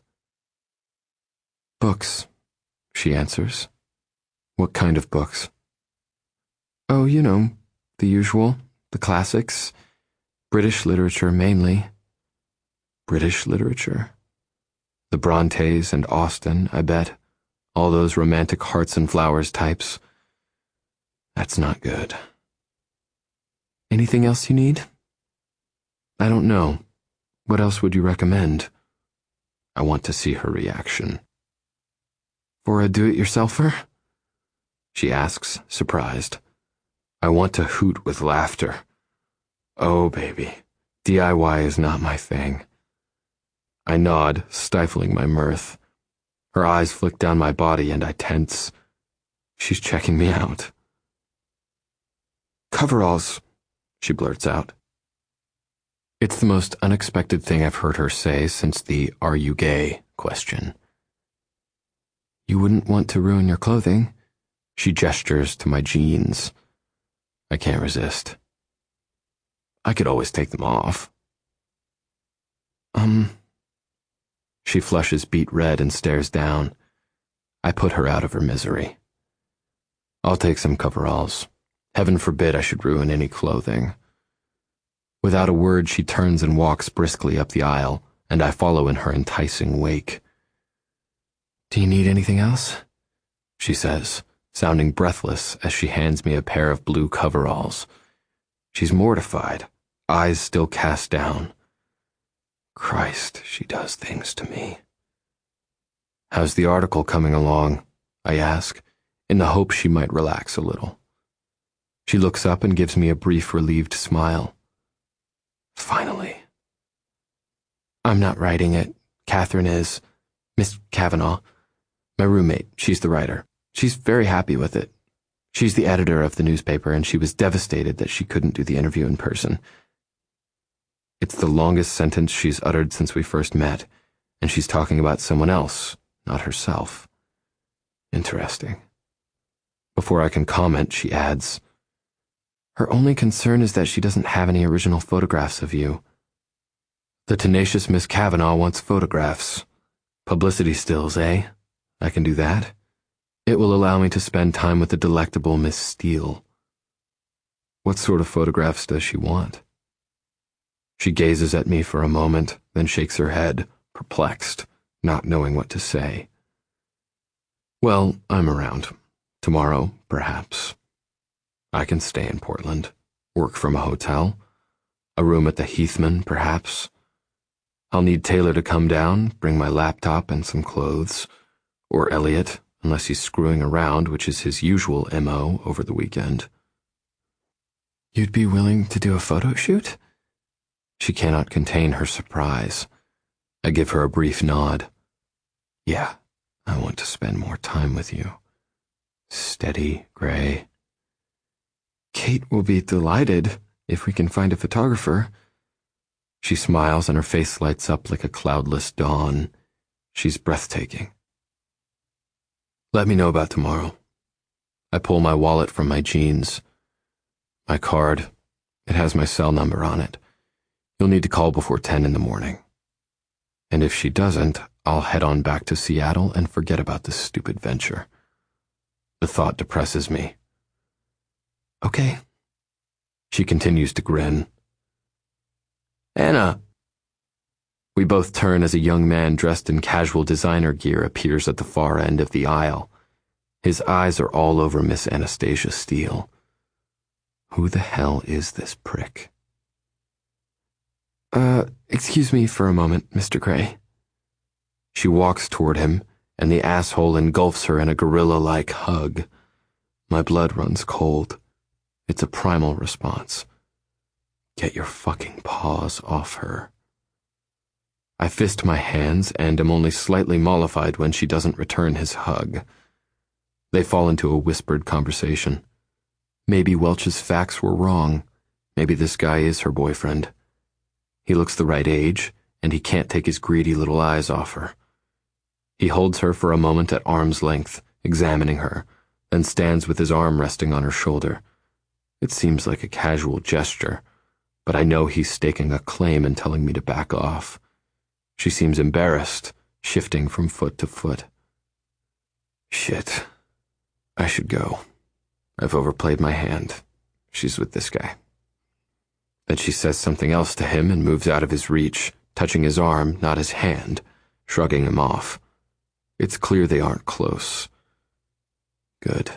Books, she answers. What kind of books? Oh, you know, the usual, the classics, British literature mainly. British literature? The Brontes and Austen, I bet. All those romantic hearts and flowers types. That's not good. Anything else you need? I don't know. What else would you recommend? I want to see her reaction. For a do-it-yourselfer? She asks, surprised. I want to hoot with laughter. Oh, baby, D I Y is not my thing. I nod, stifling my mirth. Her eyes flick down my body and I tense. She's checking me out. Coveralls, she blurts out. It's the most unexpected thing I've heard her say since the "are you gay" question. You wouldn't want to ruin your clothing. She gestures to my jeans. I can't resist. I could always take them off. Um... She flushes beet red and stares down. I put her out of her misery. I'll take some coveralls. Heaven forbid I should ruin any clothing. Without a word, she turns and walks briskly up the aisle, and I follow in her enticing wake. Do you need anything else? She says, sounding breathless as she hands me a pair of blue coveralls. She's mortified, eyes still cast down. Christ, she does things to me. How's the article coming along? I ask, in the hope she might relax a little. She looks up and gives me a brief, relieved smile. Finally. I'm not writing it. Catherine is. Miss Kavanaugh. My roommate, she's the writer. She's very happy with it. She's the editor of the newspaper, and she was devastated that she couldn't do the interview in person. It's the longest sentence she's uttered since we first met, and she's talking about someone else, not herself. Interesting. Before I can comment, she adds, her only concern is that she doesn't have any original photographs of you. The tenacious Miss Kavanaugh wants photographs. Publicity stills, eh? I can do that. It will allow me to spend time with the delectable Miss Steele. What sort of photographs does she want? She gazes at me for a moment, then shakes her head, perplexed, not knowing what to say. Well, I'm around. Tomorrow, perhaps. I can stay in Portland, work from a hotel, a room at the Heathman, perhaps. I'll need Taylor to come down, bring my laptop and some clothes, or Elliot, unless he's screwing around, which is his usual M O over the weekend. You'd be willing to do a photo shoot? She cannot contain her surprise. I give her a brief nod. Yeah, I want to spend more time with you. Steady, Gray. Kate will be delighted if we can find a photographer. She smiles and her face lights up like a cloudless dawn. She's breathtaking. Let me know about tomorrow. I pull my wallet from my jeans. My card. It has my cell number on it. You'll need to call before ten in the morning. And if she doesn't, I'll head on back to Seattle and forget about this stupid venture. The thought depresses me. Okay. She continues to grin. Anna! We both turn as a young man dressed in casual designer gear appears at the far end of the aisle. His eyes are all over Miss Anastasia Steele. Who the hell is this prick? Uh, excuse me for a moment, Mister Gray. She walks toward him, and the asshole engulfs her in a gorilla-like hug. My blood runs cold. It's a primal response. Get your fucking paws off her. I fist my hands and am only slightly mollified when she doesn't return his hug. They fall into a whispered conversation. Maybe Welch's facts were wrong. Maybe this guy is her boyfriend. He looks the right age, and he can't take his greedy little eyes off her. He holds her for a moment at arm's length, examining her, then stands with his arm resting on her shoulder. It seems like a casual gesture, but I know he's staking a claim and telling me to back off. She seems embarrassed, shifting from foot to foot. Shit. I should go. I've overplayed my hand. She's with this guy. Then she says something else to him and moves out of his reach, touching his arm, not his hand, shrugging him off. It's clear they aren't close. Good.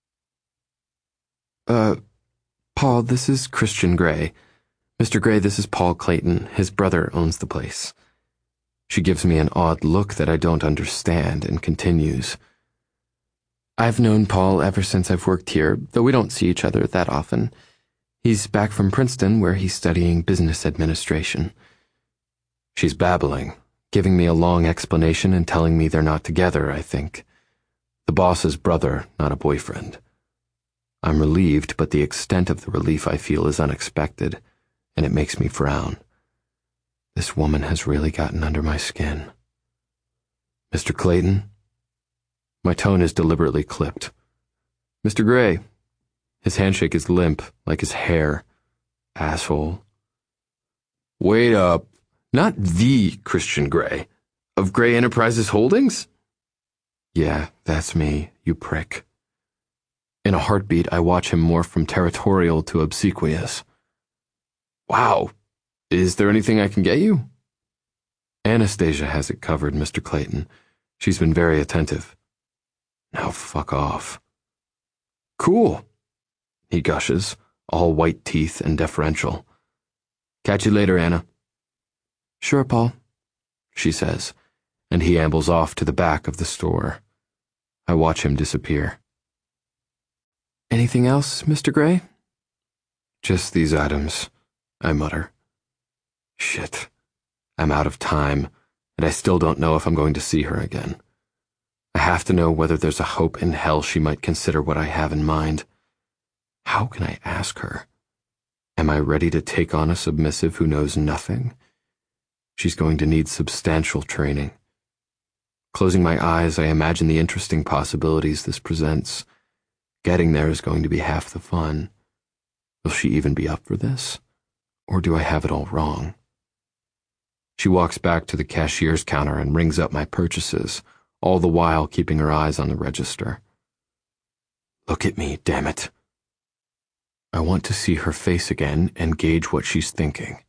Uh, Paul, this is Christian Gray. Mister Gray, this is Paul Clayton. His brother owns the place. She gives me an odd look that I don't understand and continues. I've known Paul ever since I've worked here, though we don't see each other that often. He's back from Princeton, where he's studying business administration. She's babbling, giving me a long explanation and telling me they're not together, I think. The boss's brother, not a boyfriend. I'm relieved, but the extent of the relief I feel is unexpected, and it makes me frown. This woman has really gotten under my skin. Mister Clayton? My tone is deliberately clipped. Mister Gray. His handshake is limp, like his hair. Asshole. Wait up. Not the Christian Gray. Of Gray Enterprises Holdings? Yeah, that's me, you prick. In a heartbeat, I watch him morph from territorial to obsequious. Wow. Is there anything I can get you? Anastasia has it covered, Mister Clayton. She's been very attentive. Now fuck off. Cool. He gushes, all white teeth and deferential. Catch you later, Anna. Sure, Paul, she says, and he ambles off to the back of the store. I watch him disappear. Anything else, Mister Gray? Just these items, I mutter. Shit. I'm out of time, and I still don't know if I'm going to see her again. I have to know whether there's a hope in hell she might consider what I have in mind. How can I ask her? Am I ready to take on a submissive who knows nothing? She's going to need substantial training. Closing my eyes, I imagine the interesting possibilities this presents. Getting there is going to be half the fun. Will she even be up for this? Or do I have it all wrong? She walks back to the cashier's counter and rings up my purchases, all the while keeping her eyes on the register. Look at me, damn it. I want to see her face again and gauge what she's thinking.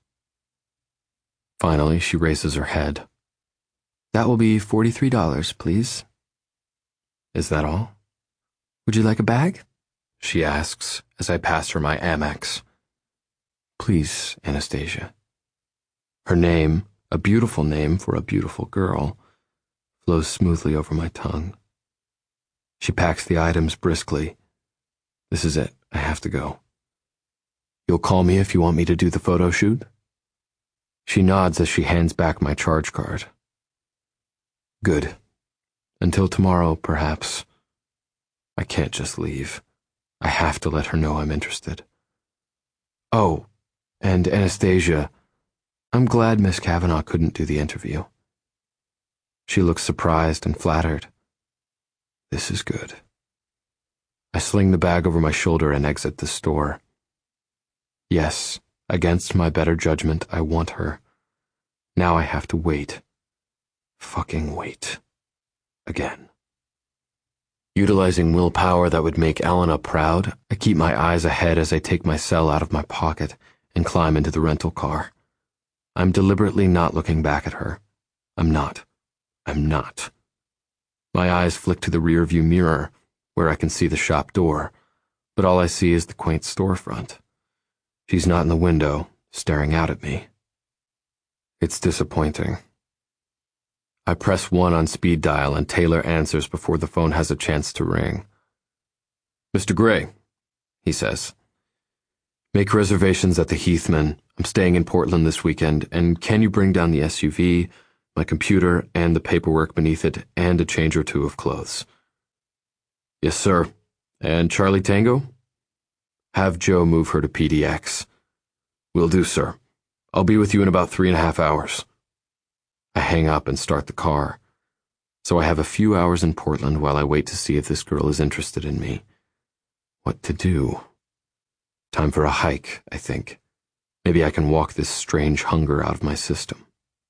Finally, she raises her head. That will be forty-three dollars, please. Is that all? Would you like a bag? She asks as I pass her my Amex. Please, Anastasia. Her name, a beautiful name for a beautiful girl, flows smoothly over my tongue. She packs the items briskly. This is it. I have to go. You'll call me if you want me to do the photo shoot? She nods as she hands back my charge card. Good. Until tomorrow, perhaps. I can't just leave. I have to let her know I'm interested. Oh, and Anastasia, I'm glad Miss Kavanaugh couldn't do the interview. She looks surprised and flattered. This is good. I sling the bag over my shoulder and exit the store. Yes, against my better judgment, I want her. Now I have to wait. Fucking wait. Again. Utilizing willpower that would make Elena proud, I keep my eyes ahead as I take my cell out of my pocket and climb into the rental car. I'm deliberately not looking back at her. I'm not. I'm not. My eyes flick to the rearview mirror, where I can see the shop door, but all I see is the quaint storefront. She's not in the window, staring out at me. It's disappointing. I press one on speed dial and Taylor answers before the phone has a chance to ring. Mister Gray, he says. Make reservations at the Heathman. I'm staying in Portland this weekend, and can you bring down the S U V, my computer, and the paperwork beneath it, and a change or two of clothes? Yes, sir. And Charlie Tango? Have Joe move her to P D X. Will do, sir. I'll be with you in about three and a half hours. I hang up and start the car. So I have a few hours in Portland while I wait to see if this girl is interested in me. What to do? Time for a hike, I think. Maybe I can walk this strange hunger out of my system.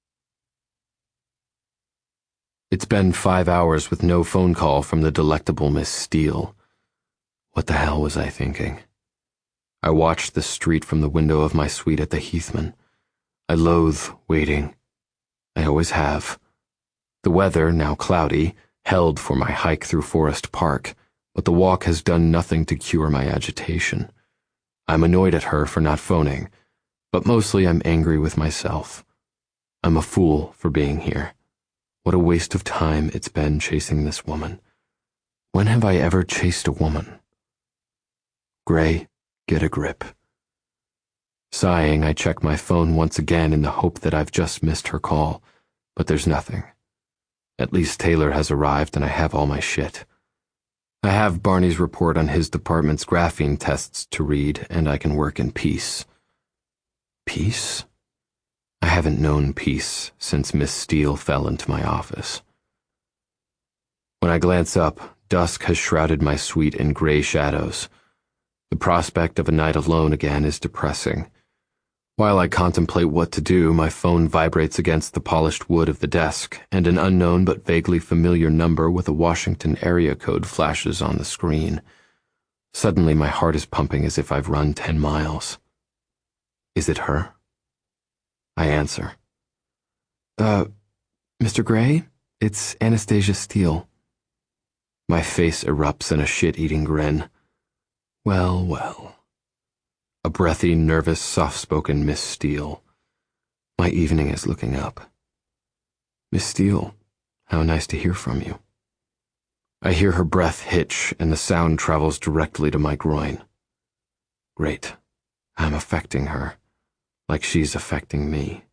It's been five hours with no phone call from the delectable Miss Steele. What the hell was I thinking? I watched the street from the window of my suite at the Heathman. I loathe waiting. I always have. The weather, now cloudy, held for my hike through Forest Park, but the walk has done nothing to cure my agitation. I'm annoyed at her for not phoning, but mostly I'm angry with myself. I'm a fool for being here. What a waste of time it's been chasing this woman. When have I ever chased a woman? Gray, get a grip. Sighing, I check my phone once again in the hope that I've just missed her call, but there's nothing. At least Taylor has arrived and I have all my shit. I have Barney's report on his department's graphene tests to read, and I can work in peace. Peace? I haven't known peace since Miss Steele fell into my office. When I glance up, dusk has shrouded my suite in gray shadows. The prospect of a night alone again is depressing. While I contemplate what to do, my phone vibrates against the polished wood of the desk, and an unknown but vaguely familiar number with a Washington area code flashes on the screen. Suddenly my heart is pumping as if I've run ten miles. Is it her? I answer. Uh, Mister Gray? It's Anastasia Steele. My face erupts in a shit-eating grin. Well, well. A breathy, nervous, soft-spoken Miss Steele. My evening is looking up. Miss Steele, how nice to hear from you. I hear her breath hitch, and the sound travels directly to my groin. Great. I'm affecting her, like she's affecting me.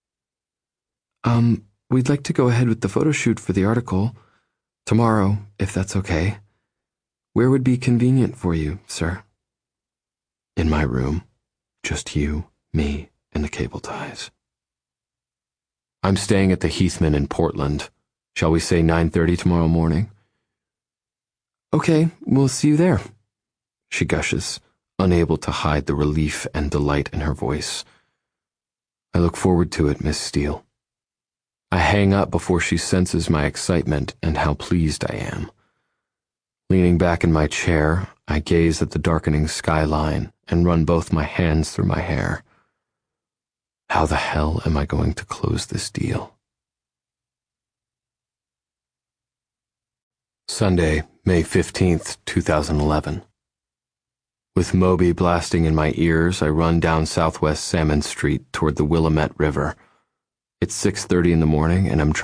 Um, we'd like to go ahead with the photo shoot for the article. Tomorrow, if that's okay. Where would be convenient for you, sir? In my room. Just you, me, and the cable ties. I'm staying at the Heathman in Portland. Shall we say nine thirty tomorrow morning? Okay, we'll see you there, she gushes, unable to hide the relief and delight in her voice. I look forward to it, Miss Steele. I hang up before she senses my excitement and how pleased I am. Leaning back in my chair, I gaze at the darkening skyline and run both my hands through my hair. How the hell am I going to close this deal? Sunday, May fifteenth, two thousand eleven. With Moby blasting in my ears, I run down Southwest Salmon Street toward the Willamette River. It's six thirty in the morning and I'm trying